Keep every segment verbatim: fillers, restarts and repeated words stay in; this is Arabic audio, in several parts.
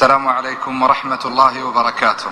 السلام عليكم ورحمة الله وبركاته.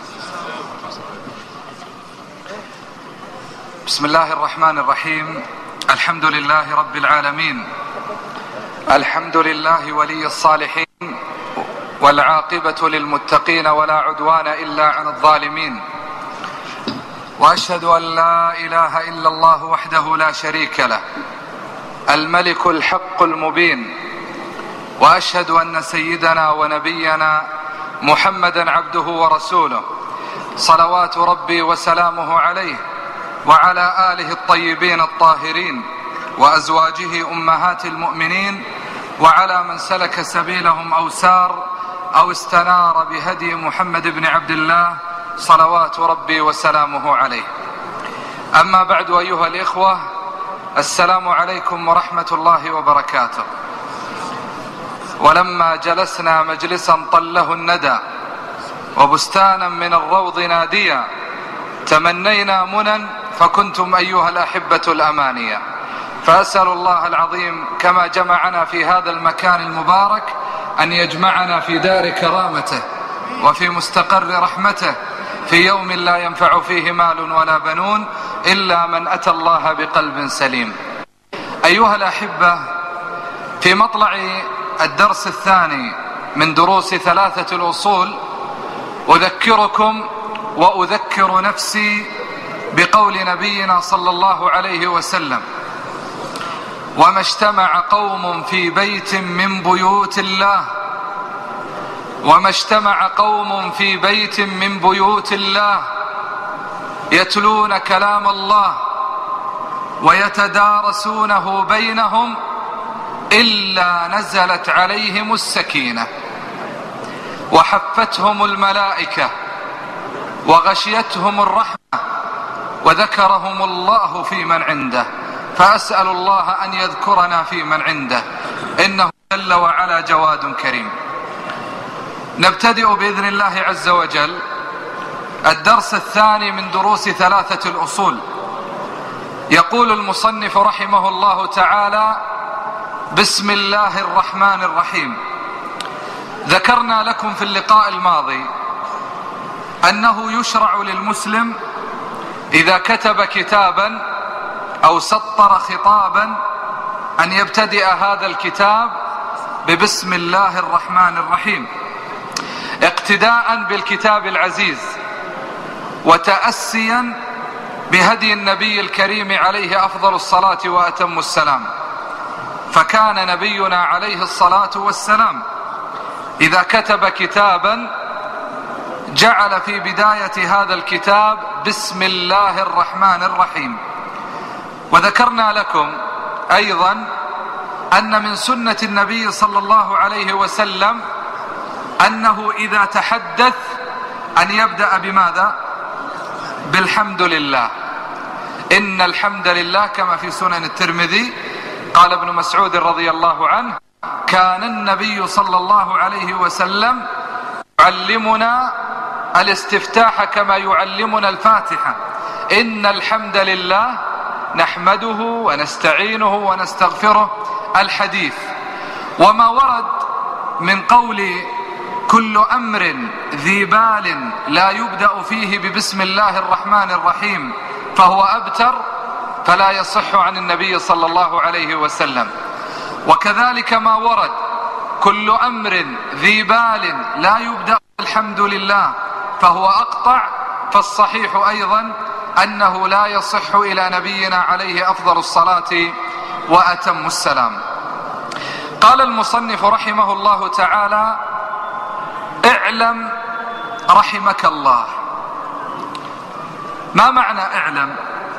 بسم الله الرحمن الرحيم. الحمد لله رب العالمين، الحمد لله ولي الصالحين، والعاقبة للمتقين ولا عدوان إلا على الظالمين، وأشهد أن لا إله إلا الله وحده لا شريك له الملك الحق المبين، وأشهد أن سيدنا ونبينا محمدا عبده ورسوله صلوات ربي وسلامه عليه وعلى آله الطيبين الطاهرين وأزواجه أمهات المؤمنين وعلى من سلك سبيلهم أو سار أو استنار بهدي محمد بن عبد الله صلوات ربي وسلامه عليه. أما بعد، أيها الإخوة، السلام عليكم ورحمة الله وبركاته. ولما جلسنا مجلسا طله الندى وبستانا من الروض ناديا، تمنينا منى فكنتم أيها الأحبة الأمانية، فأسأل الله العظيم كما جمعنا في هذا المكان المبارك أن يجمعنا في دار كرامته وفي مستقر رحمته في يوم لا ينفع فيه مال ولا بنون إلا من أتى الله بقلب سليم. أيها الأحبة، في مطلع الدرس الثاني من دروس ثلاثة الأصول أذكركم وأذكر نفسي بقول نبينا صلى الله عليه وسلم: وما اجتمع قوم في بيت من بيوت الله وما اجتمع قوم في بيت من بيوت الله يتلون كلام الله ويتدارسونه بينهم إلا نزلت عليهم السكينة وحفتهم الملائكة وغشيتهم الرحمة وذكرهم الله في من عنده. فأسأل الله أن يذكرنا في من عنده، إنه جل وعلا جواد كريم. نبتدئ بإذن الله عز وجل الدرس الثاني من دروس ثلاثة الأصول. يقول المصنف رحمه الله تعالى: بسم الله الرحمن الرحيم. ذكرنا لكم في اللقاء الماضي أنه يشرع للمسلم إذا كتب كتابا أو سطر خطابا أن يبتدئ هذا الكتاب ببسم الله الرحمن الرحيم، اقتداء بالكتاب العزيز وتأسيا بهدي النبي الكريم عليه أفضل الصلاة وأتم السلام. فكان نبينا عليه الصلاة والسلام إذا كتب كتابا جعل في بداية هذا الكتاب بسم الله الرحمن الرحيم. وذكرنا لكم أيضا أن من سنة النبي صلى الله عليه وسلم أنه إذا تحدث أن يبدأ بماذا؟ بالحمد لله. إن الحمد لله، كما في سنن الترمذي قال ابن مسعود رضي الله عنه: كان النبي صلى الله عليه وسلم يعلمنا الاستفتاح كما يعلمنا الفاتحة. إن الحمد لله نحمده ونستعينه ونستغفره، الحديث. وما ورد من قول كل أمر ذي بال لا يبدأ فيه ببسم الله الرحمن الرحيم فهو أبتر، فلا يصح عن النبي صلى الله عليه وسلم. وكذلك ما ورد كل أمر ذي بال لا يبدأ الحمد لله فهو أقطع، فالصحيح أيضا أنه لا يصح إلى نبينا عليه أفضل الصلاة وأتم السلام. قال المصنف رحمه الله تعالى: اعلم رحمك الله. ما معنى اعلم؟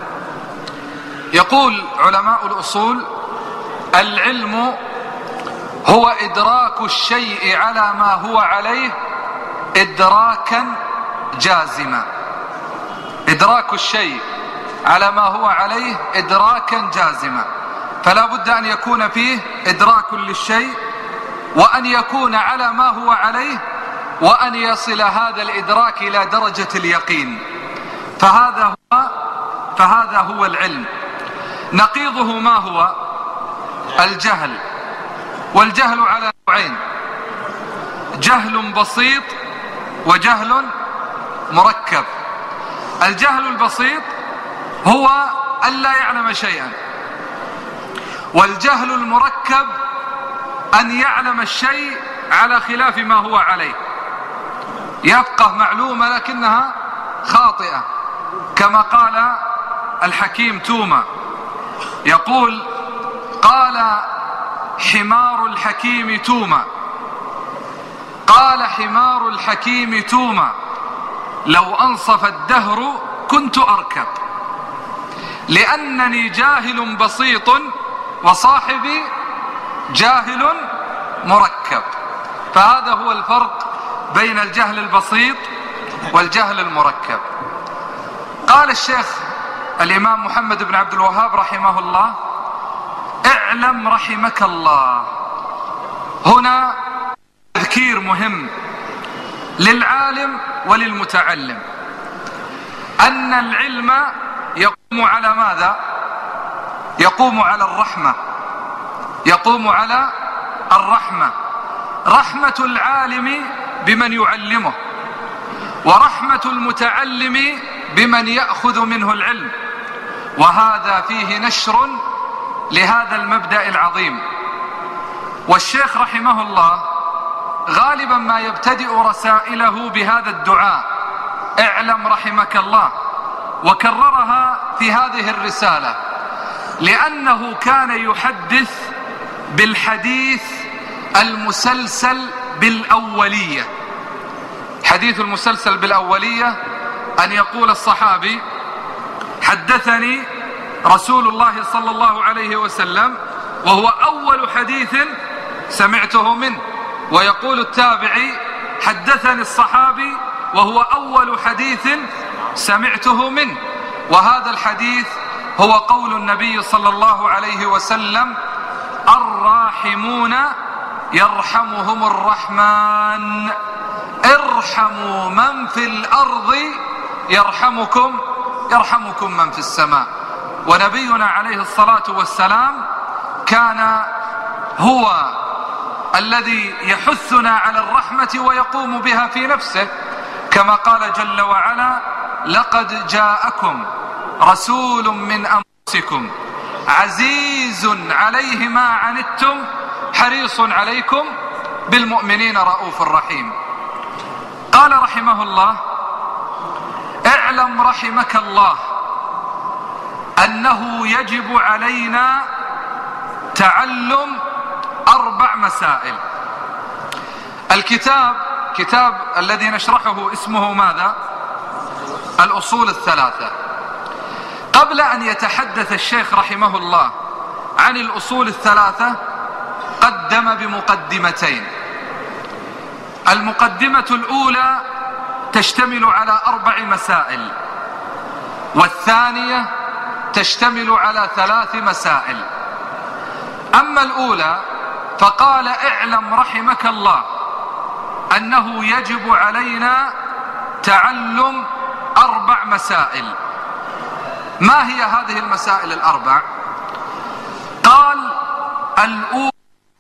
يقول علماء الأصول: العلم هو إدراك الشيء على ما هو عليه إدراكا جازما. إدراك الشيء على ما هو عليه إدراكا جازما، فلا بد أن يكون فيه إدراك للشيء، وأن يكون على ما هو عليه، وأن يصل هذا الإدراك إلى درجة اليقين. فهذا هو فهذا هو العلم. نقيضه ما هو؟ الجهل. والجهل على نوعين: جهل بسيط وجهل مركب. الجهل البسيط هو أن لا يعلم شيئا، والجهل المركب أن يعلم الشيء على خلاف ما هو عليه، يفقه معلومة لكنها خاطئة، كما قال الحكيم توما، يقول: قال حمار الحكيم توما، قال حمار الحكيم توما: لو أنصف الدهر كنت أركب، لأنني جاهل بسيط وصاحبي جاهل مركب. فهذا هو الفرق بين الجهل البسيط والجهل المركب. قال الشيخ الإمام محمد بن عبد الوهاب رحمه الله: اعلم رحمك الله. هنا تذكير مهم للعالم وللمتعلم أن العلم يقوم على ماذا؟ يقوم على الرحمة، يقوم على الرحمة. رحمة العالم بمن يعلمه، ورحمة المتعلم بمن يأخذ منه العلم، وهذا فيه نشر لهذا المبدأ العظيم. والشيخ رحمه الله غالبا ما يبتدئ رسائله بهذا الدعاء: اعلم رحمك الله، وكررها في هذه الرسالة لأنه كان يحدث بالحديث المسلسل بالأولية. حديث المسلسل بالأولية أن يقول الصحابي: حدثني رسول الله صلى الله عليه وسلم، وهو أول حديث سمعته منه، ويقول التابعي: حدثني الصحابي، وهو أول حديث سمعته منه. وهذا الحديث هو قول النبي صلى الله عليه وسلم: الراحمون يرحمهم الرحمن، ارحموا من في الأرض يرحمكم يرحمكم من في السماء. ونبينا عليه الصلاة والسلام كان هو الذي يحثنا على الرحمة ويقوم بها في نفسه، كما قال جل وعلا: لقد جاءكم رسول من أنفسكم عزيز عليه ما عنتم حريص عليكم بالمؤمنين رؤوف رحيم. قال رحمه الله: اعلم رحمك الله أنه يجب علينا تعلم أربع مسائل. الكتاب كتاب الذي نشرحه اسمه ماذا؟ الأصول الثلاثة. قبل أن يتحدث الشيخ رحمه الله عن الأصول الثلاثة قدم بمقدمتين. المقدمة الأولى تشتمل على أربع مسائل، والثانية تشتمل على ثلاث مسائل. أما الأولى فقال: اعلم رحمك الله أنه يجب علينا تعلم أربع مسائل. ما هي هذه المسائل الأربع؟ قال: الأولى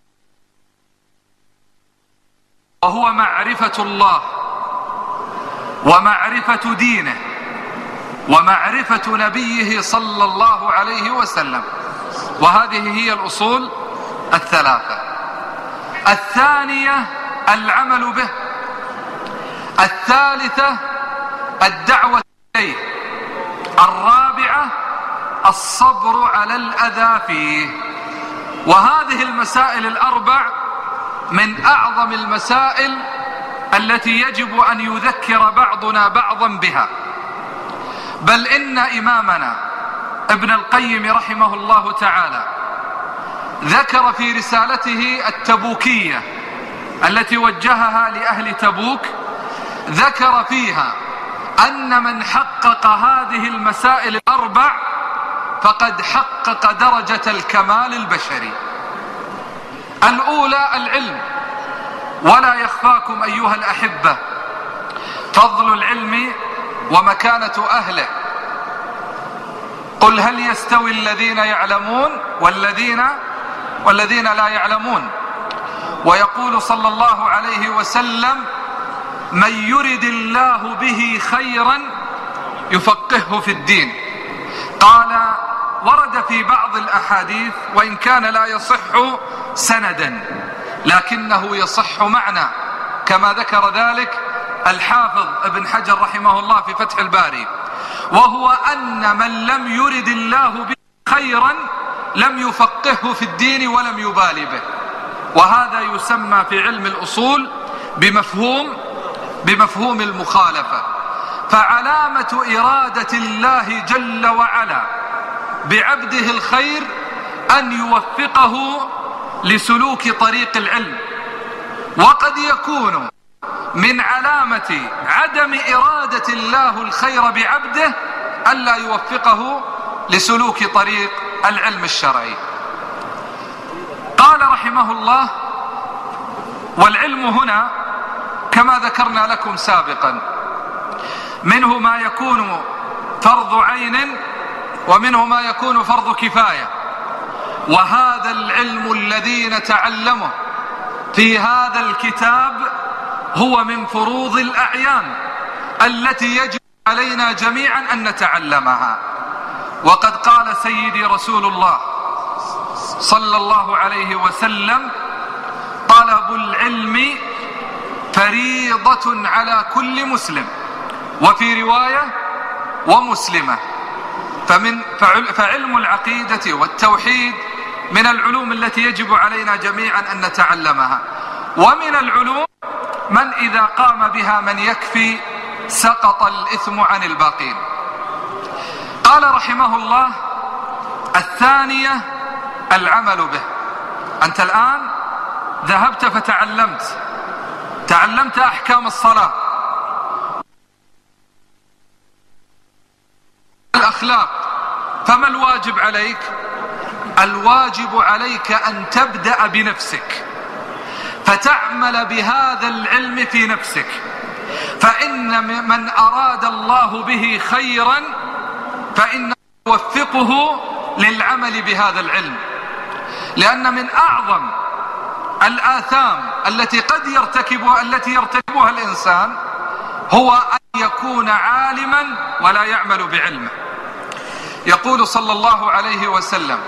وهو معرفة الله، ومعرفة دينه، ومعرفة نبيه صلى الله عليه وسلم، وهذه هي الأصول الثلاثة. الثانية العمل به. الثالثة الدعوة إليه. الرابعة الصبر على الأذى فيه. وهذه المسائل الأربع من أعظم المسائل التي يجب أن يذكر بعضنا بعضا بها. بل إن إمامنا ابن القيم رحمه الله تعالى ذكر في رسالته التبوكية التي وجهها لأهل تبوك، ذكر فيها أن من حقق هذه المسائل الأربع فقد حقق درجة الكمال البشري. الأولى العلم، ولا يخفاكم أيها الأحبة فضل العلم ومكانة أهله. قل هل يستوي الذين يعلمون والذين والذين لا يعلمون، ويقول صلى الله عليه وسلم: من يرد الله به خيرا يفقهه في الدين. قال: ورد في بعض الأحاديث وإن كان لا يصح سندا لكنه يصح معنى، كما ذكر ذلك الحافظ ابن حجر رحمه الله في فتح الباري، وهو أن من لم يرد الله به خيرا لم يفقهه في الدين ولم يبالي به. وهذا يسمى في علم الأصول بمفهوم بمفهوم المخالفة. فعلامة إرادة الله جل وعلا بعبده الخير أن يوفقه لسلوك طريق العلم. وقد يكون من علامة عدم إرادة الله الخير بعبده ألا يوفقه لسلوك طريق العلم الشرعي. قال رحمه الله: والعلم هنا كما ذكرنا لكم سابقا منه ما يكون فرض عين ومنه ما يكون فرض كفاية، وهذا العلم الذي نتعلمه في هذا الكتاب هو من فروض الأعيان التي يجب علينا جميعا أن نتعلمها. وقد قال سيدي رسول الله صلى الله عليه وسلم: طلب العلم فريضة على كل مسلم، وفي رواية ومسلمة. فمن فعلم العقيدة والتوحيد من العلوم التي يجب علينا جميعا أن نتعلمها. ومن العلوم من إذا قام بها من يكفي سقط الإثم عن الباقين. قال رحمه الله: الثانية العمل به. أنت الآن ذهبت فتعلمت تعلمت أحكام الصلاة، الأخلاق، فما الواجب عليك؟ الواجب عليك أن تبدأ بنفسك فتعمل بهذا العلم في نفسك، فإن من أراد الله به خيرا فإنه يوفقه للعمل بهذا العلم. لأن من أعظم الآثام التي قد يرتكبها التي يرتكبها الإنسان هو أن يكون عالما ولا يعمل بعلمه. يقول صلى الله عليه وسلم: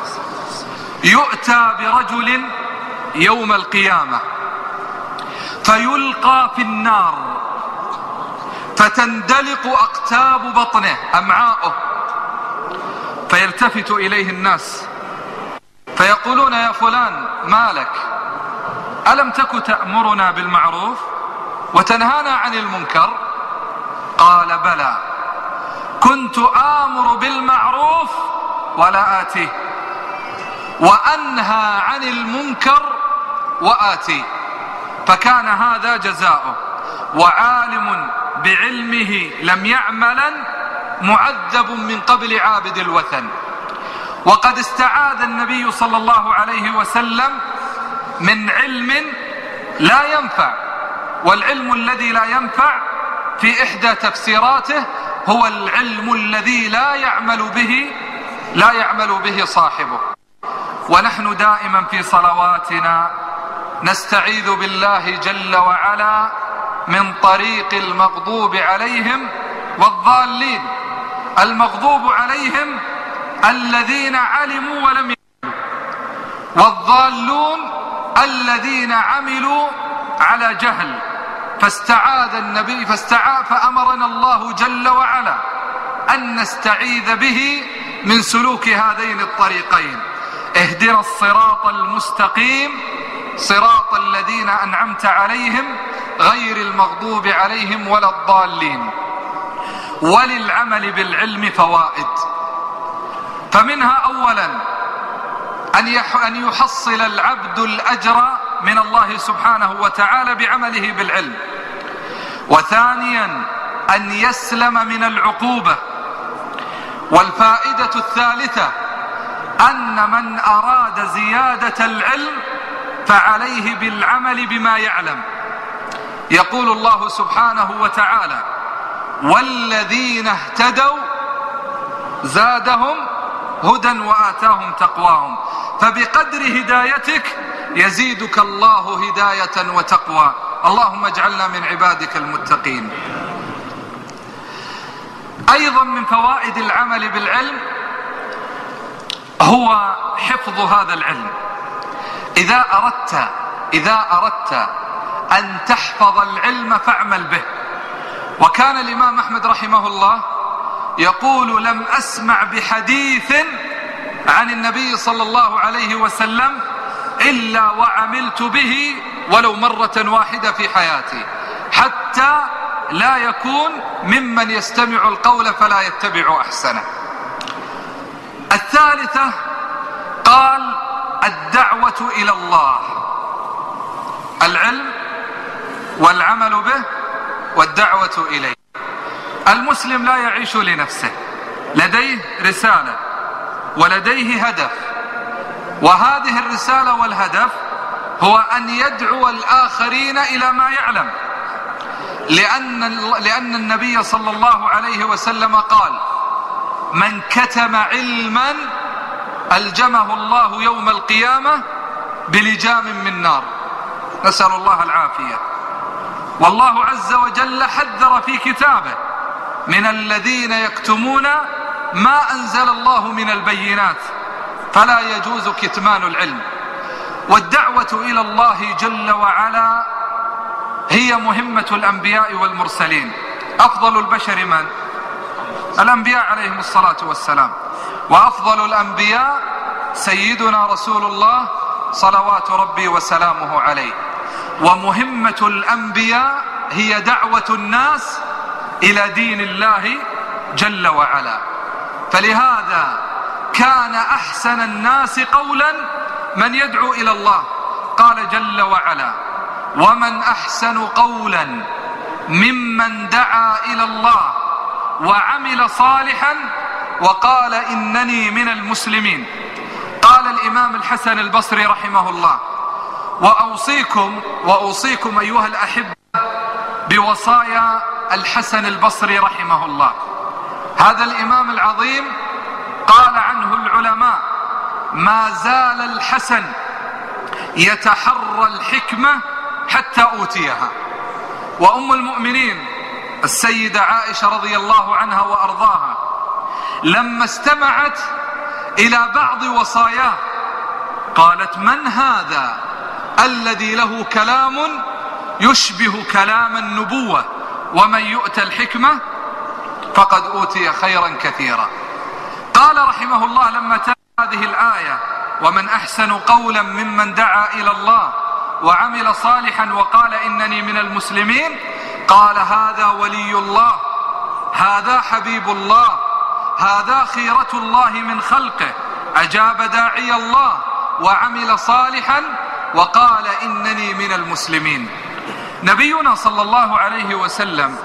يؤتى برجل يوم القيامة فيلقى في النار فتندلق أقتاب بطنه أمعاؤه، فيلتفت إليه الناس فيقولون: يا فلان ما لك؟ ألم تك تأمرنا بالمعروف وتنهانا عن المنكر؟ قال: بلى، كنت آمر بالمعروف ولا آتيه، وأنهى عن المنكر وآتيه. فكان هذا جزاؤه. وعالم بعلمه لم يعملا معذب من قبل عابد الوثن. وقد استعاذ النبي صلى الله عليه وسلم من علم لا ينفع، والعلم الذي لا ينفع في إحدى تفسيراته هو العلم الذي لا يعمل به لا يعمل به صاحبه. ونحن دائما في صلواتنا نستعيذ بالله جل وعلا من طريق المغضوب عليهم والضالين. المغضوب عليهم الذين علموا ولم يعملوا، والضالون الذين عملوا على جهل. فاستعاذ النبي فاستعاذ فأمرنا الله جل وعلا أن نستعيذ به من سلوك هذين الطريقين. اهدنا الصراط المستقيم صراط الذين أنعمت عليهم غير المغضوب عليهم ولا الضالين. وللعمل بالعلم فوائد، فمنها أولا أن يحصل العبد الأجر من الله سبحانه وتعالى بعمله بالعلم. وثانيا أن يسلم من العقوبة. والفائدة الثالثة أن من أراد زيادة العلم فعليه بالعمل بما يعلم. يقول الله سبحانه وتعالى: والذين اهتدوا زادهم هدى وآتاهم تقواهم. فبقدر هدايتك يزيدك الله هداية وتقوى. اللهم اجعلنا من عبادك المتقين. أيضا من فوائد العمل بالعلم هو حفظ هذا العلم. إذا أردت إذا أردت أن تحفظ العلم فاعمل به. وكان الإمام أحمد رحمه الله يقول: لم أسمع بحديث عن النبي صلى الله عليه وسلم إلا وعملت به ولو مرة واحدة في حياتي، حتى لا يكون ممن يستمع القول فلا يتبع أحسنه. الثالثة قال: الدعوة إلى الله. العلم والعمل به والدعوة إليه. المسلم لا يعيش لنفسه، لديه رسالة ولديه هدف، وهذه الرسالة والهدف هو أن يدعو الآخرين إلى ما يعلم، لأن, لأن النبي صلى الله عليه وسلم قال: من كتم علما ألجمه الله يوم القيامة بلجام من نار. نسأل الله العافية. والله عز وجل حذر في كتابه من الذين يكتمون ما أنزل الله من البينات، فلا يجوز كتمان العلم. والدعوة إلى الله جل وعلا هي مهمة الأنبياء والمرسلين. أفضل البشر من؟ الأنبياء عليهم الصلاة والسلام. وأفضل الأنبياء سيدنا رسول الله صلوات ربي وسلامه عليه. ومهمة الأنبياء هي دعوة الناس إلى دين الله جل وعلا. فلهذا كان أحسن الناس قولا من يدعو إلى الله. قال جل وعلا: ومن أحسن قولا ممن دعا إلى الله وعمل صالحا وقال إنني من المسلمين. قال الإمام الحسن البصري رحمه الله: وأوصيكم وأوصيكم أيها الأحبة بوصايا الحسن البصري رحمه الله. هذا الإمام العظيم قال عنه العلماء: ما زال الحسن يتحرى الحكمة حتى أوتيها. وأم المؤمنين السيدة عائشة رضي الله عنها وأرضاها لما استمعت إلى بعض وصاياه قالت: من هذا الذي له كلام يشبه كلام النبوة، ومن يؤتى الحكمة فقد أوتي خيرا كثيرا. قال رحمه الله لما تلا هذه الآية: ومن أحسن قولا ممن دعا إلى الله وعمل صالحا وقال إنني من المسلمين، قال: هذا ولي الله، هذا حبيب الله، هذا خيرة الله من خلقه، أجاب داعي الله وعمل صالحا وقال إنني من المسلمين. نبينا صلى الله عليه وسلم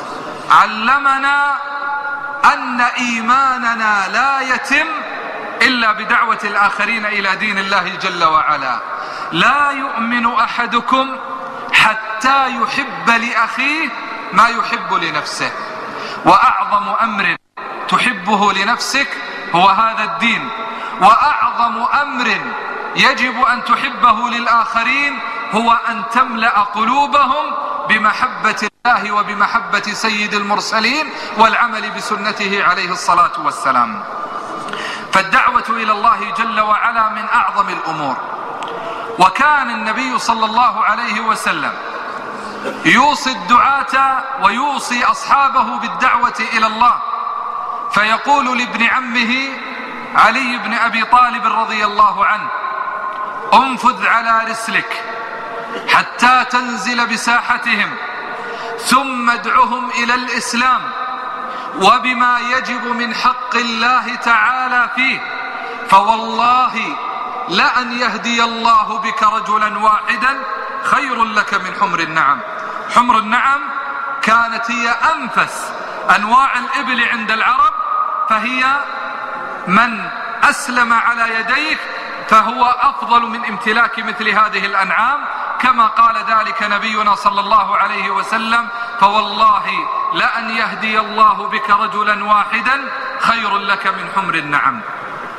علمنا أن إيماننا لا يتم إلا بدعوة الآخرين إلى دين الله جل وعلا. لا يؤمن أحدكم حتى يحب لأخيه ما يحب لنفسه. وأعظم أمر تحبه لنفسك هو هذا الدين، وأعظم أمر يجب أن تحبه للآخرين هو أن تملأ قلوبهم بمحبة الله وبمحبة سيد المرسلين والعمل بسنته عليه الصلاة والسلام. فالدعوة إلى الله جل وعلا من أعظم الأمور. وكان النبي صلى الله عليه وسلم يوصي الدعاة ويوصي أصحابه بالدعوة إلى الله، فيقول لابن عمه علي بن أبي طالب رضي الله عنه: انفذ على رسلك حتى تنزل بساحتهم ثم ادعهم إلى الإسلام وبما يجب من حق الله تعالى فيه، فوالله لأن يهدي الله بك رجلا واحدا خير لك من حمر النعم. حمر النعم كانت هي أنفس أنواع الإبل عند العرب، فهي من أسلم على يديك فهو أفضل من امتلاك مثل هذه الأنعام، كما قال ذلك نبينا صلى الله عليه وسلم: فوالله لأن يهدي الله بك رجلا واحدا خير لك من حمر النعم.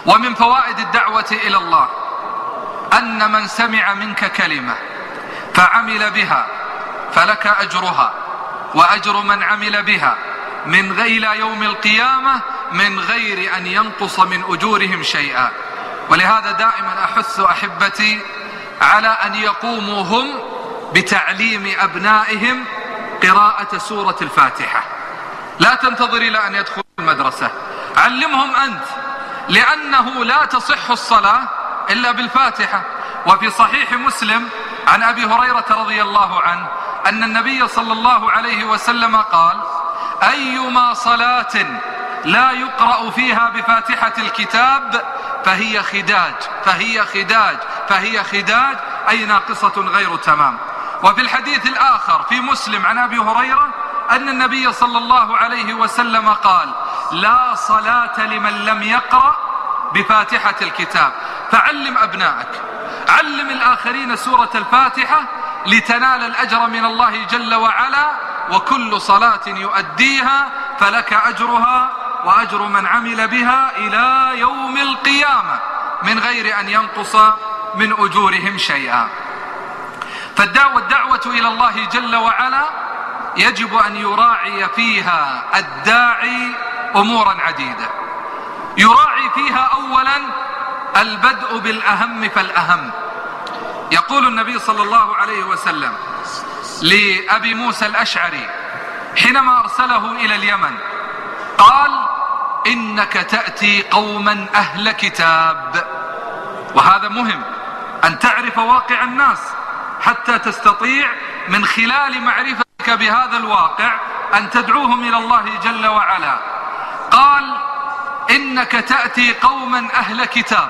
ومن فوائد الدعوة إلى الله أن من سمع منك كلمة فعمل بها فلك أجرها وأجر من عمل بها من غير يوم القيامة من غير أن ينقص من أجورهم شيئا. ولهذا دائما أحث أحبتي على أن يقوموا هم بتعليم أبنائهم قراءة سورة الفاتحة. لا تنتظر إلى أن يدخلوا المدرسة، علمهم أنت، لأنه لا تصح الصلاة إلا بالفاتحة. وفي صحيح مسلم عن أبي هريرة رضي الله عنه أن النبي صلى الله عليه وسلم قال: أيما صلاة لا يقرأ فيها بفاتحة الكتاب فهي خداج فهي خداج فهي خداج أي ناقصة غير تمام. وفي الحديث الآخر في مسلم عن أبي هريرة أن النبي صلى الله عليه وسلم قال: لا صلاة لمن لم يقرأ بفاتحة الكتاب. فعلم أبنائك، علم الآخرين سورة الفاتحة لتنال الأجر من الله جل وعلا، وكل صلاة يؤديها فلك أجرها وأجر من عمل بها إلى يوم القيامة من غير أن ينقص من أجورهم شيئا. فالدعوة الدعوة إلى الله جل وعلا يجب أن يراعي فيها الداعي أمورا عديدة. يراعي فيها أولا البدء بالأهم فالأهم. يقول النبي صلى الله عليه وسلم لأبي موسى الأشعري حينما أرسله إلى اليمن قال: إنك تأتي قوما أهل كتاب. وهذا مهم أن تعرف واقع الناس حتى تستطيع من خلال معرفتك بهذا الواقع أن تدعوهم إلى الله جل وعلا. قال: إنك تأتي قوما أهل كتاب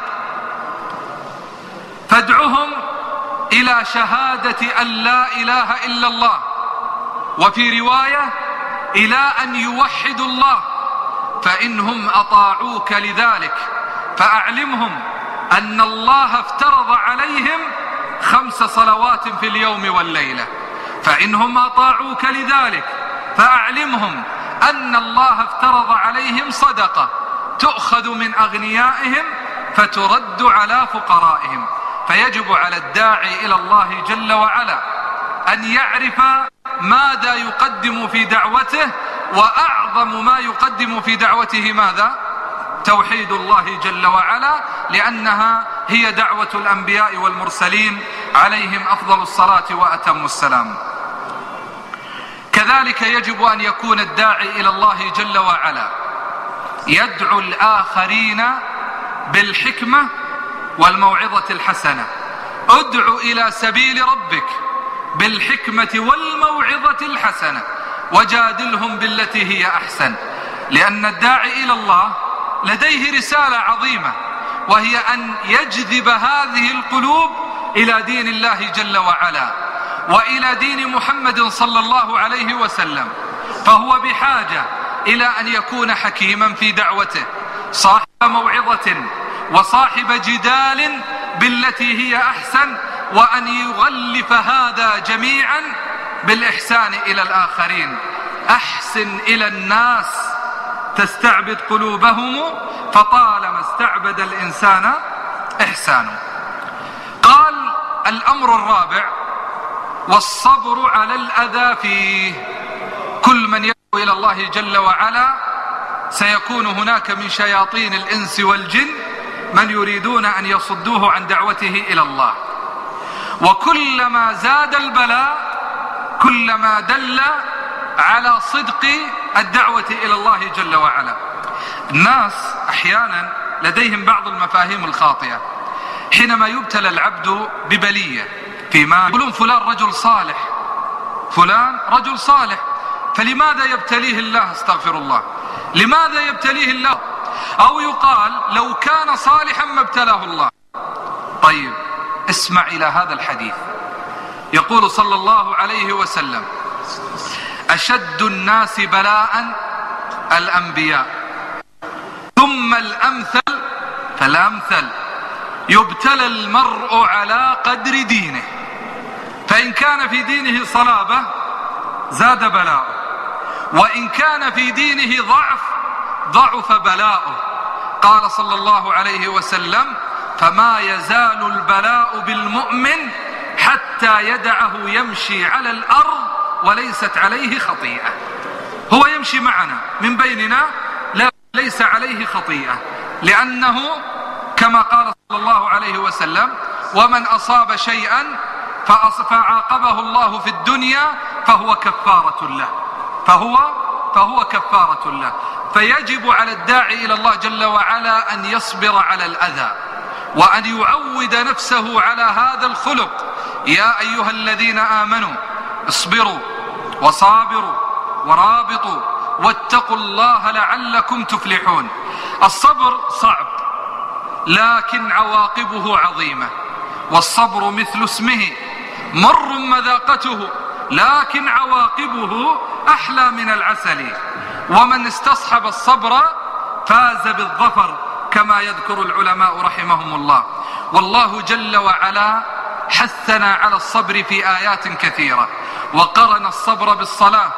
فادعهم إلى شهادة أن لا إله إلا الله، وفي رواية إلى أن يوحدوا الله، فإنهم أطاعوك لذلك فأعلمهم أن الله افترض عليهم خمس صلوات في اليوم والليلة، فإنهم أطاعوك لذلك فأعلمهم أن الله افترض عليهم صدقة تؤخذ من أغنيائهم فترد على فقرائهم. فيجب على الداعي إلى الله جل وعلا أن يعرف ماذا يقدم في دعوته، وأعظم ما يقدم في دعوته ماذا؟ توحيد الله جل وعلا، لأنها هي دعوة الأنبياء والمرسلين عليهم أفضل الصلاة وأتم السلام. كذلك يجب أن يكون الداعي إلى الله جل وعلا يدعو الآخرين بالحكمة والموعظة الحسنة. ادعو إلى سبيل ربك بالحكمة والموعظة الحسنة وجادلهم بالتي هي أحسن، لأن الداعي إلى الله لديه رسالة عظيمة، وهي أن يجذب هذه القلوب إلى دين الله جل وعلا وإلى دين محمد صلى الله عليه وسلم. فهو بحاجة إلى أن يكون حكيما في دعوته، صاحب موعظة وصاحب جدال بالتي هي أحسن، وأن يغلف هذا جميعا بالإحسان إلى الآخرين. أحسن إلى الناس تستعبد قلوبهم، فطالما استعبد الإنسان إحسانه. قال: الأمر الرابع والصبر على الأذى فيه. كل من يدعو إلى الله جل وعلا سيكون هناك من شياطين الإنس والجن من يريدون أن يصدوه عن دعوته إلى الله، وكلما زاد البلاء كلما دل على صدق الدعوة إلى الله جل وعلا. الناس أحيانا لديهم بعض المفاهيم الخاطئة. حينما يبتلى العبد ببلية في مال يقولون فلان رجل صالح، فلان رجل صالح، فلماذا يبتليه الله؟ استغفر الله، لماذا يبتليه الله؟ أو يقال لو كان صالحا ما ابتلاه الله. طيب اسمع إلى هذا الحديث. يقول صلى الله عليه وسلم: أشد الناس بلاء الأنبياء ثم الأمثل فالأمثل، يبتلى المرء على قدر دينه، فإن كان في دينه صلابة زاد بلاؤه، وإن كان في دينه ضعف ضعف بلاؤه. قال صلى الله عليه وسلم: فما يزال البلاء بالمؤمن حتى يدعه يمشي على الأرض وليست عليه خطيئة. هو يمشي معنا من بيننا لا ليس عليه خطيئة، لأنه كما قال صلى الله عليه وسلم: ومن أصاب شيئا فعاقبه الله في الدنيا فهو كفارة له فهو فهو كفارة له. فيجب على الداعي إلى الله جل وعلا أن يصبر على الأذى وأن يعود نفسه على هذا الخلق. يا أيها الذين آمنوا اصبروا وصابروا ورابطوا واتقوا الله لعلكم تفلحون. الصبر صعب لكن عواقبه عظيمة، والصبر مثل اسمه مر مذاقته لكن عواقبه أحلى من العسل، ومن استصحب الصبر فاز بالظفر كما يذكر العلماء رحمهم الله. والله جل وعلا حثنا على الصبر في آيات كثيرة، وقرن الصبر بالصلاة: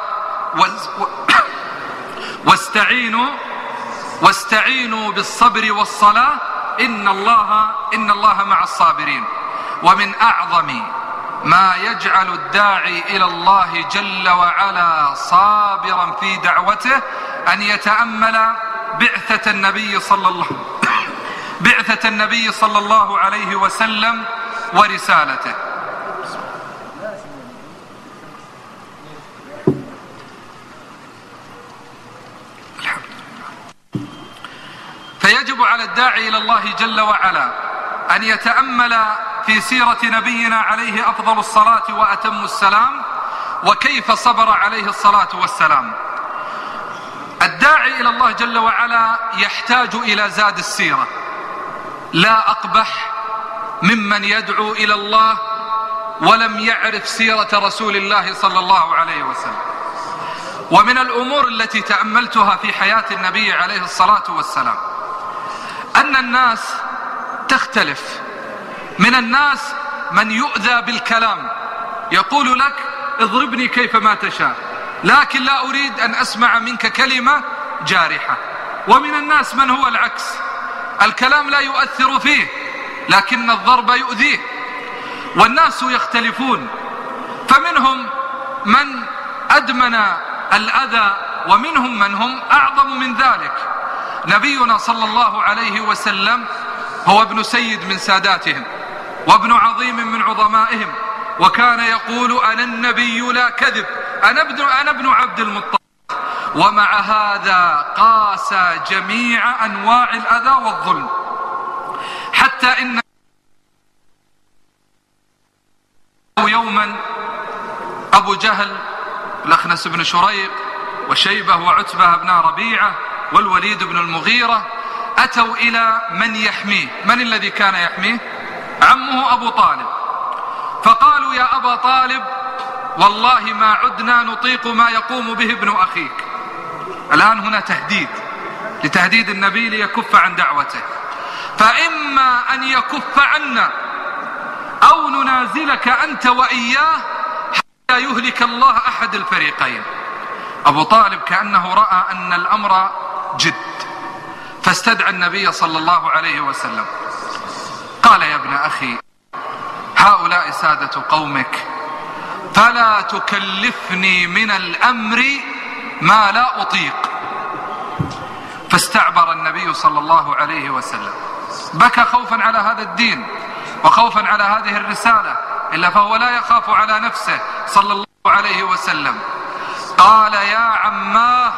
واستعينوا واستعينوا بالصبر والصلاة إن الله إن الله مع الصابرين. ومن أعظم ما يجعل الداعي إلى الله جل وعلا صابرا في دعوته أن يتأمل بعثة النبي صلى الله بعثة النبي صلى الله عليه وسلم ورسالته. فيجب على الداعي إلى الله جل وعلا أن يتأمل في سيرة نبينا عليه أفضل الصلاة وأتم السلام، وكيف صبر عليه الصلاة والسلام. الداعي إلى الله جل وعلا يحتاج إلى زاد السيرة. لا أقبح ممن يدعو إلى الله ولم يعرف سيرة رسول الله صلى الله عليه وسلم. ومن الأمور التي تأملتها في حياة النبي عليه الصلاة والسلام أن الناس تختلف. من الناس من يؤذى بالكلام، يقول لك: اضربني كيفما تشاء، لكن لا أريد أن أسمع منك كلمة جارحة. ومن الناس من هو العكس، الكلام لا يؤثر فيه لكن الضرب يؤذيه. والناس يختلفون، فمنهم من أدمن الأذى ومنهم من هم أعظم من ذلك. نبينا صلى الله عليه وسلم هو ابن سيد من ساداتهم وابن عظيم من عظمائهم، وكان يقول: أنا النبي لا كذب، أنا ابن, أنا ابن عبد المطلب. ومع هذا قاس جميع أنواع الأذى والظلم، حتى إن يوما أبو جهل الأخنس بن شريق وشيبة وعتبة بن ربيعة والوليد بن المغيرة أتوا إلى من يحميه. من الذي كان يحميه؟ عمه أبو طالب. فقالوا: يا أبا طالب، والله ما عدنا نطيق ما يقوم به ابن أخيك. الآن هنا تهديد لتهديد النبي ليكف عن دعوته، فإما أن يكف عنا أو ننازلك أنت وإياه حتى يهلك الله أحد الفريقين. أبو طالب كأنه رأى أن الأمر جد، فاستدعى النبي صلى الله عليه وسلم. قال: يا ابن أخي، هؤلاء سادة قومك، فلا تكلفني من الأمر ما لا أطيق. فاستعبر النبي صلى الله عليه وسلم، بكى خوفا على هذا الدين وخوفا على هذه الرسالة، إلا فهو لا يخاف على نفسه صلى الله عليه وسلم. قال: يا عماه،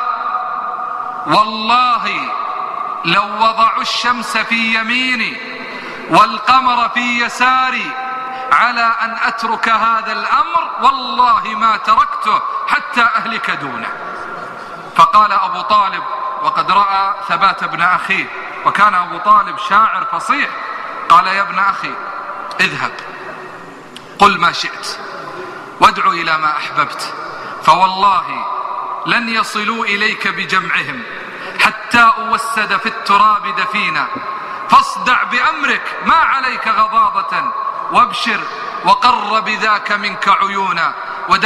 والله لو وضعوا الشمس في يميني والقمر في يساري على أن أترك هذا الأمر والله ما تركته حتى أهلك دونه. فقال أبو طالب، وقد رأى ثبات ابن أخيه، وكان أبو طالب شاعر فصيح، قال: يا ابن أخي، اذهب قل ما شئت وادعو إلى ما أحببت، فوالله لن يصلوا إليك بجمعهم حتى أوسد في التراب دفينا، فاصدع بأمرك ما عليك غضاضة، وابشر وقر بذاك منك عيونا.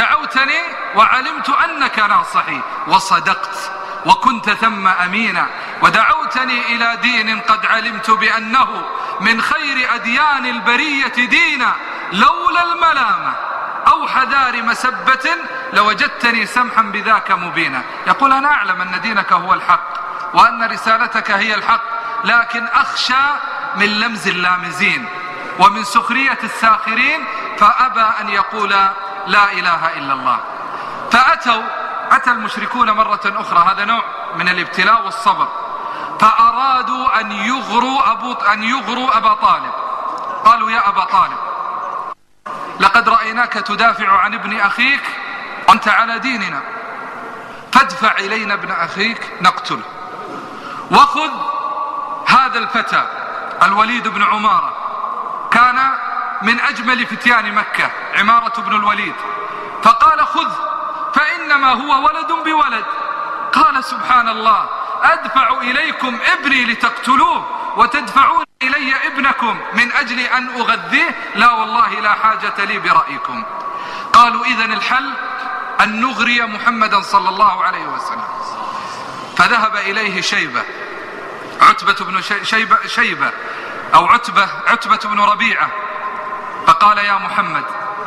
ودعوتني وعلمت أنك ناصحي، وصدقت وكنت ثم أمينا، ودعوتني إلى دين قد علمت بأنه من خير أديان البرية دينا، لولا الملامة أو حذار مسبة لوجدتني سمحا بذاك مبينا. يقول أنا أعلم أن دينك هو الحق وأن رسالتك هي الحق، لكن أخشى من لمز اللامزين ومن سخرية الساخرين، فأبى أن يقول لا إله إلا الله. فأتوا أتى المشركون مرة أخرى، هذا نوع من الابتلاء والصبر، فأرادوا أن يغروا, أبو أن يغروا أبا طالب. قالوا يا أبا طالب لقد رأيناك تدافع عن ابن أخيك وأنت على ديننا، فادفع إلينا ابن أخيك نقتله، وخذ هذا الفتى الوليد بن عمارة، كان من أجمل فتيان مكة عمارة بن الوليد، فقال خذ فإنما هو ولد بولد. قال سبحان الله، أدفع إليكم ابني لتقتلوه وتدفعون إلي ابنكم من أجل أن أغذيه؟ لا والله لا حاجة لي برأيكم. قالوا إذن الحل أن نغري محمدا صلى الله عليه وسلم. فذهب إليه شيبة عتبة بن شيبة, شيبة أو عتبة عتبة بن ربيعة، فقال يا محمد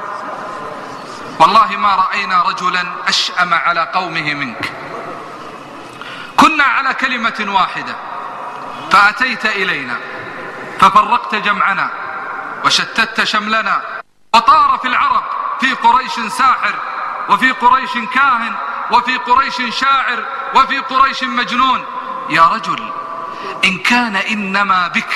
والله ما رأينا رجلا أشأم على قومه منك، كنا على كلمة واحدة فأتيت إلينا ففرقت جمعنا وشتت شملنا، وطار في العرب في قريش ساحر، وفي قريش كاهن، وفي قريش شاعر، وفي قريش مجنون. يا رجل إن كان إنما بك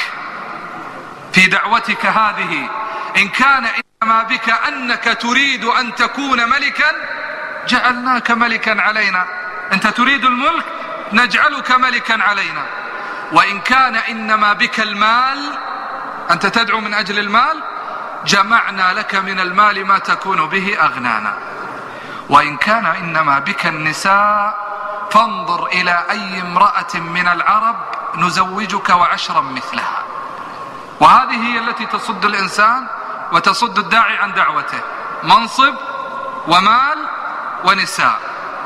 في دعوتك هذه، إن كان إنما بك أنك تريد أن تكون ملكا جعلناك ملكا علينا، أنت تريد الملك نجعلك ملكا علينا. وإن كان إنما بك المال، أنت تدعو من أجل المال، جمعنا لك من المال ما تكون به أغنانا. وإن كان إنما بك النساء فانظر إلى أي امرأة من العرب نزوجك وعشرا مثلها. وهذه هي التي تصد الإنسان وتصد الداعي عن دعوته، منصب ومال ونساء.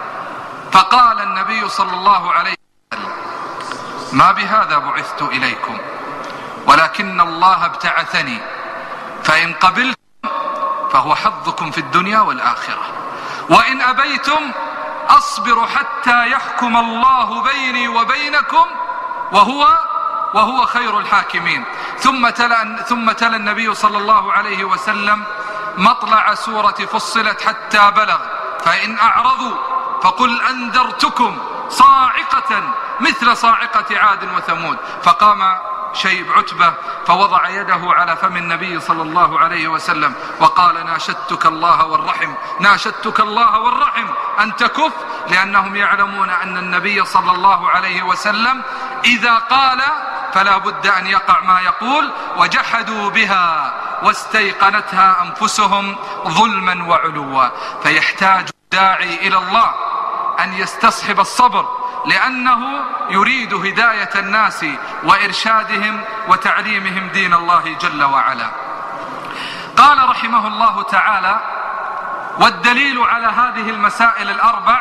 فقال النبي صلى الله عليه وسلم ما بهذا بعثت إليكم، ولكن الله ابتعثني، فإن قبلتم فهو حظكم في الدنيا والآخرة، وإن أبيتم أصبر حتى يحكم الله بيني وبينكم وهو وهو خير الحاكمين. ثم تلا ثم تلا النبي صلى الله عليه وسلم مطلع سورة فصلت حتى بلغ فإن أعرضوا فقل أنذرتكم صاعقة مثل صاعقة عاد وثمود. فقام شيب عتبة فوضع يده على فم النبي صلى الله عليه وسلم وقال ناشدتك الله والرحم، ناشدتك الله والرحم أن تكف، لأنهم يعلمون أن النبي صلى الله عليه وسلم إذا قال فلا بد أن يقع ما يقول. وجحدوا بها واستيقنتها أنفسهم ظلما وعلوا. فيحتاج الداعي إلى الله أن يستصحب الصبر، لأنه يريد هداية الناس وإرشادهم وتعليمهم دين الله جل وعلا. قال رحمه الله تعالى: والدليل على هذه المسائل الأربع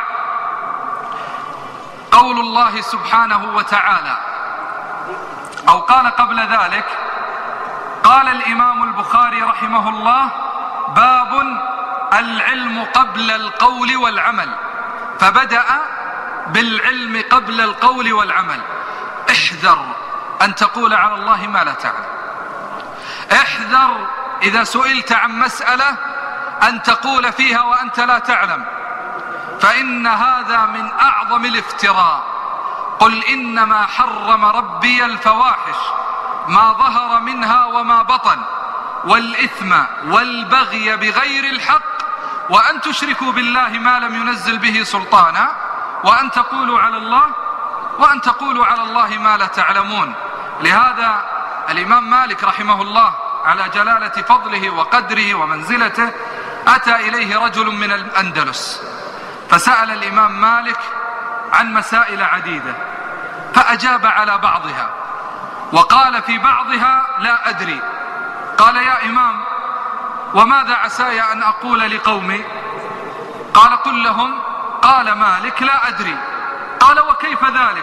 قول الله سبحانه وتعالى، أو قال قبل ذلك، قال الإمام البخاري رحمه الله: باب العلم قبل القول والعمل، فبدأ بالعلم قبل القول والعمل. احذر أن تقول على الله ما لا تعلم، احذر إذا سئلت عن مسألة أن تقول فيها وأنت لا تعلم، فإن هذا من أعظم الافتراء. قل إنما حرم ربي الفواحش ما ظهر منها وما بطن والإثم والبغي بغير الحق وأن تشركوا بالله ما لم ينزل به سلطانا وأن تقولوا على الله وأن تقولوا على الله ما لا تعلمون. لهذا الإمام مالك رحمه الله على جلالة فضله وقدره ومنزلته أتى إليه رجل من الأندلس فسأل الإمام مالك عن مسائل عديدة، فأجاب على بعضها وقال في بعضها لا أدري. قال: يا إمام وماذا عساي أن أقول لقومي؟ قال: قل لهم. قال مالك: لا أدري. قال: وكيف ذلك؟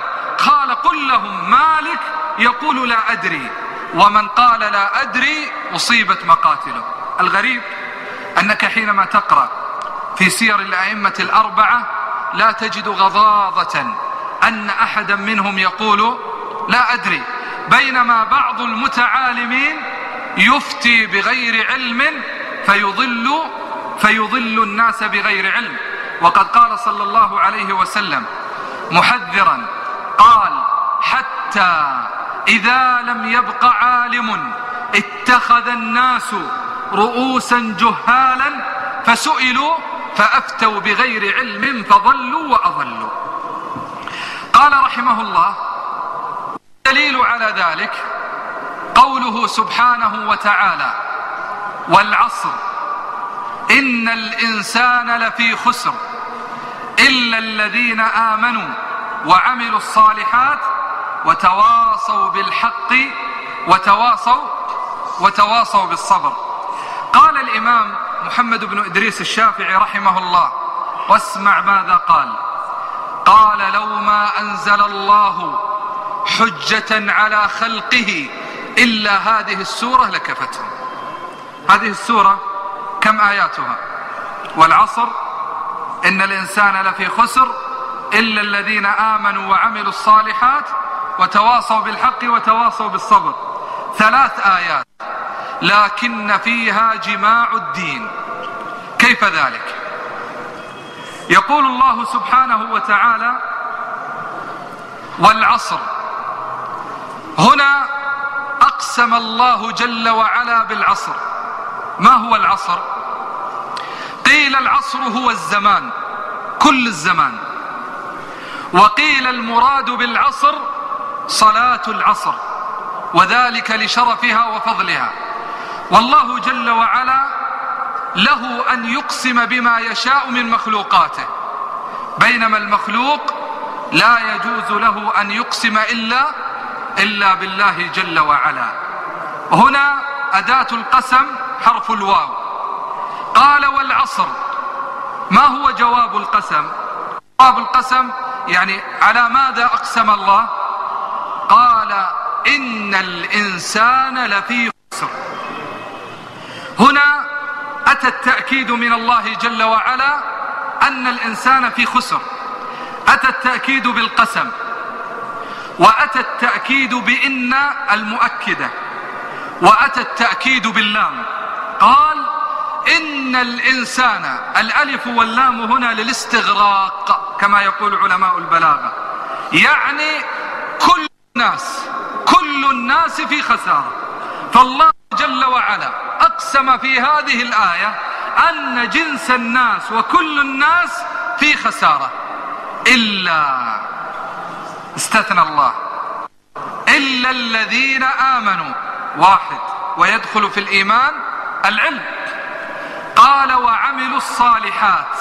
قال قل لهم مالك يقول لا أدري، ومن قال لا أدري أصيبت مقاتله. الغريب أنك حينما تقرأ في سير الأئمة الأربعة لا تجد غضاضة أن أحدا منهم يقول لا أدري، بينما بعض المتعالمين يفتي بغير علم فيضل فيضل الناس بغير علم. وقد قال صلى الله عليه وسلم محذرا، قال حتى إذا لم يبق عالم اتخذ الناس رؤوسا جهالا فسئلوا فأفتوا بغير علم فضلوا وأضلوا. قال رحمه الله: الدليل على ذلك قوله سبحانه وتعالى: والعصر إن الإنسان لفي خسر إلا الذين آمنوا وعملوا الصالحات وتواصوا بالحق وتواصوا وتواصوا بالصبر. قال الإمام محمد بن إدريس الشافعي رحمه الله، واسمع ماذا قال: قال لو ما أنزل الله حجة على خلقه إلا هذه السورة لكفتهم. هذه السورة كم آياتها؟ والعصر إن الإنسان لفي خسر إلا الذين آمنوا وعملوا الصالحات وتواصوا بالحق وتواصوا بالصبر. ثلاث آيات لكن فيها جماع الدين. كيف ذلك؟ يقول الله سبحانه وتعالى: والعصر. هنا أقسم الله جل وعلا بالعصر. ما هو العصر؟ قيل العصر هو الزمان، كل الزمان، وقيل المراد بالعصر صلاة العصر، وذلك لشرفها وفضلها. والله جل وعلا له أن يقسم بما يشاء من مخلوقاته، بينما المخلوق لا يجوز له أن يقسم إلا إلا بالله جل وعلا. هنا أداة القسم حرف الواو. قال والعصر. ما هو جواب القسم؟ جواب القسم يعني على ماذا أقسم الله؟ قال إن الإنسان لفي خسر. هنا أتى التأكيد من الله جل وعلا أن الإنسان في خسر، أتى التأكيد بالقسم، وأتى التأكيد بإن المؤكدة، وأتى التأكيد باللام. قال إن الإنسان، الألف واللام هنا للاستغراق كما يقول علماء البلاغة، يعني كل الناس كل الناس في خسارة. فالله جل وعلا أقسم في هذه الآية أن جنس الناس وكل الناس في خسارة، إلا استثنى الله إلا الذين آمنوا. واحد، ويدخل في الإيمان العلم. قال وعملوا الصالحات.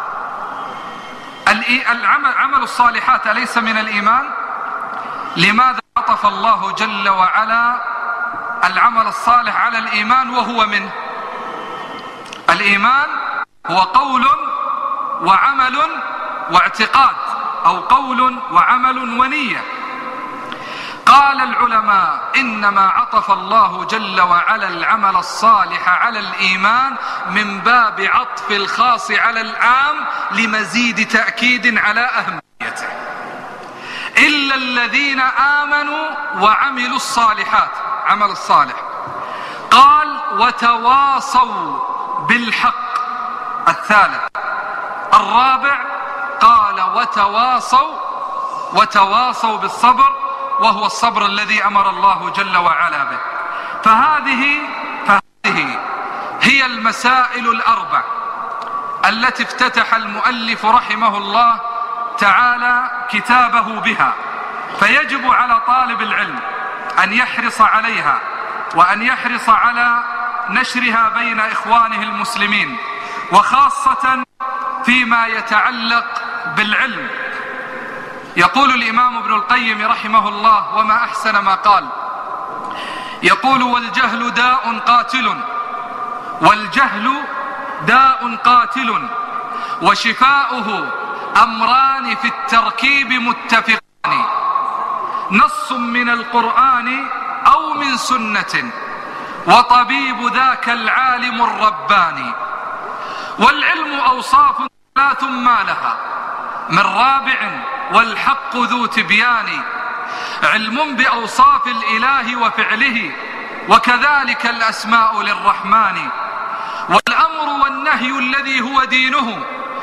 العمل عمل الصالحات أليس من الإيمان؟ لماذا عطف الله جل وعلا العمل الصالح على الإيمان وهو منه؟ الإيمان هو قول وعمل واعتقاد، أو قول وعمل ونية. قال العلماء إنما عطف الله جل وعلا العمل الصالح على الإيمان من باب عطف الخاص على العام لمزيد تأكيد على أهميته. إلا الذين آمنوا وعملوا الصالحات، عمل الصالح. قال وتواصوا بالحق. الثالث. الرابع قال وتواصوا وتواصوا بالصبر، وهو الصبر الذي أمر الله جل وعلا به. فهذه فهذه هي المسائل الأربع التي افتتح المؤلف رحمه الله تعالى كتابه بها، فيجب على طالب العلم أن يحرص عليها، وأن يحرص على نشرها بين إخوانه المسلمين، وخاصة فيما يتعلق بالعلم. يقول الإمام ابن القيم رحمه الله، وما أحسن ما قال، يقول والجهل داء قاتل، والجهل داء قاتل وشفاؤه أمران في التركيب متفقان. القرآن أو من سنة، وطبيب ذاك العالم الرباني. والعلم أوصاف ثلاث ما لها من رابع، والحق ذو تبيان. علم بأوصاف الإله وفعله، وكذلك الأسماء للرحمن. والأمر والنهي الذي هو دينه،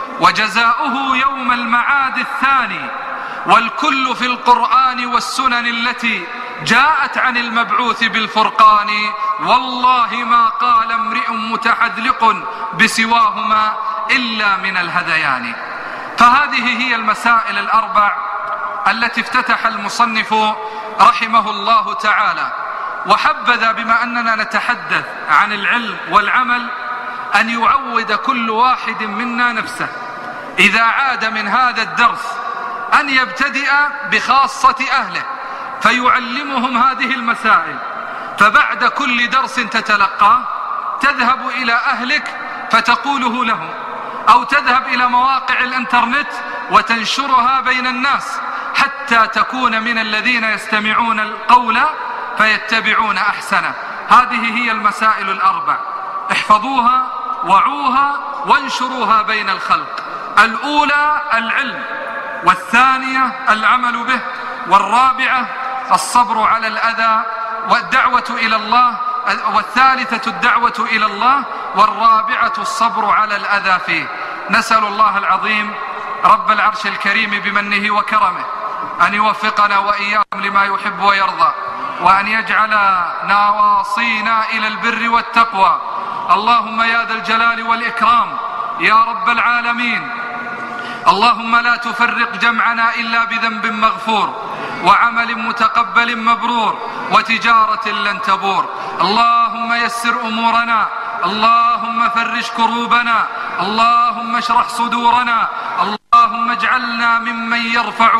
وجزاؤه يوم المعاد الثاني. والكل في القرآن والسنن التي جاءت عن المبعوث بالفرقان. والله ما قال امرئ متحذلق بسواهما إلا من الهذيان. فهذه هي المسائل الأربع التي افتتح المصنف رحمه الله تعالى. وحبذا بما أننا نتحدث عن العلم والعمل أن يعود كل واحد منا نفسه إذا عاد من هذا الدرس أن يبتدئ بخاصة أهله فيعلمهم هذه المسائل. فبعد كل درس تتلقاه تذهب إلى أهلك فتقوله لهم، أو تذهب إلى مواقع الإنترنت وتنشرها بين الناس حتى تكون من الذين يستمعون القول فيتبعون أحسنه. هذه هي المسائل الأربع، احفظوها وعوها وانشروها بين الخلق. الأولى العلم، والثانية العمل به، والرابعة الصبر على الأذى والدعوة إلى الله، والثالثة الدعوة إلى الله، والرابعة الصبر على الأذى فيه. نسأل الله العظيم رب العرش الكريم بمنه وكرمه أن يوفقنا وإياكم لما يحب ويرضى، وأن يجعل نواصينا إلى البر والتقوى. اللهم يا ذا الجلال والإكرام يا رب العالمين، اللهم لا تفرق جمعنا إلا بذنب مغفور، وعمل متقبل مبرور، وتجارة لن تبور. اللهم يسر أمورنا، اللهم فرج كروبنا، اللهم اشرح صدورنا، اللهم اجعلنا ممن يرفع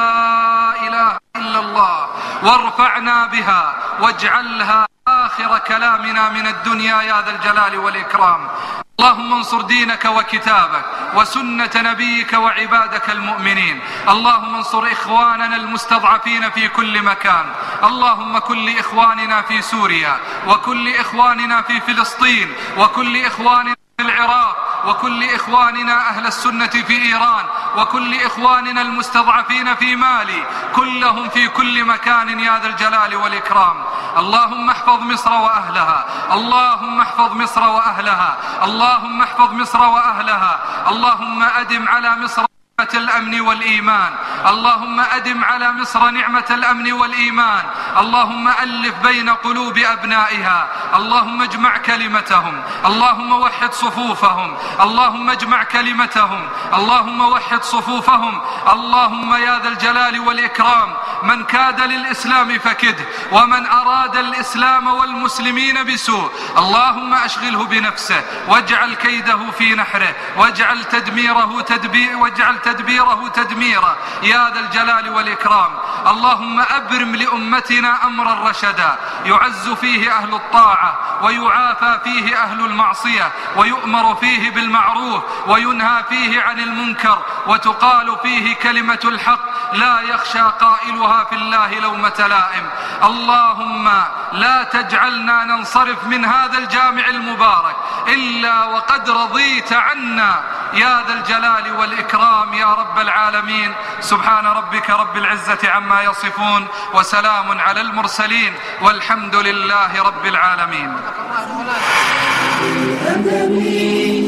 لا إله إلا الله وارفعنا بها، واجعلها آخر كلامنا من الدنيا يا ذا الجلال والإكرام. اللهم انصر دينك وكتابك وسنة نبيك وعبادك المؤمنين. اللهم انصر إخواننا المستضعفين في كل مكان. اللهم كن لإخواننا في سوريا، وكن لإخواننا في فلسطين، وكن لإخواننا في العراق، وكل إخواننا أهل السنة في إيران، وكل إخواننا المستضعفين في مالي، كلهم في كل مكان يا ذا الجلال والإكرام. اللهم احفظ مصر وأهلها، اللهم احفظ مصر وأهلها، اللهم احفظ مصر وأهلها. اللهم أدم على مصر نعمة الأمن والإيمان، اللهم أدم على مصر نعمة الأمن والإيمان. اللهم ألف بين قلوب أبنائها، اللهم اجمع كلمتهم، اللهم وحد صفوفهم، اللهم اجمع كلمتهم، اللهم وحد صفوفهم. اللهم يا ذا الجلال والإكرام من كاد للإسلام فكده، ومن أراد الإسلام والمسلمين بسوء اللهم أشغله بنفسه، واجعل كيده في نحره، واجعل تدميره تدبير واجعل تدبيره تدميرا يا ذا الجلال والإكرام. اللهم أبرم لأمتنا أمرا رشدا يعز فيه أهل الطاعة، ويعافى فيه أهل المعصية، ويؤمر فيه بالمعروف، وينهى فيه عن المنكر، وتقال فيه كلمة الحق لا يخشى قائلها في الله لومة لائم. اللهم لا تجعلنا ننصرف من هذا الجامع المبارك إلا وقد رضيت عنا يا ذا الجلال والإكرام يا رب العالمين. سبحان ربك رب العزة عما يصفون، وسلام على المرسلين، والحمد لله رب العالمين.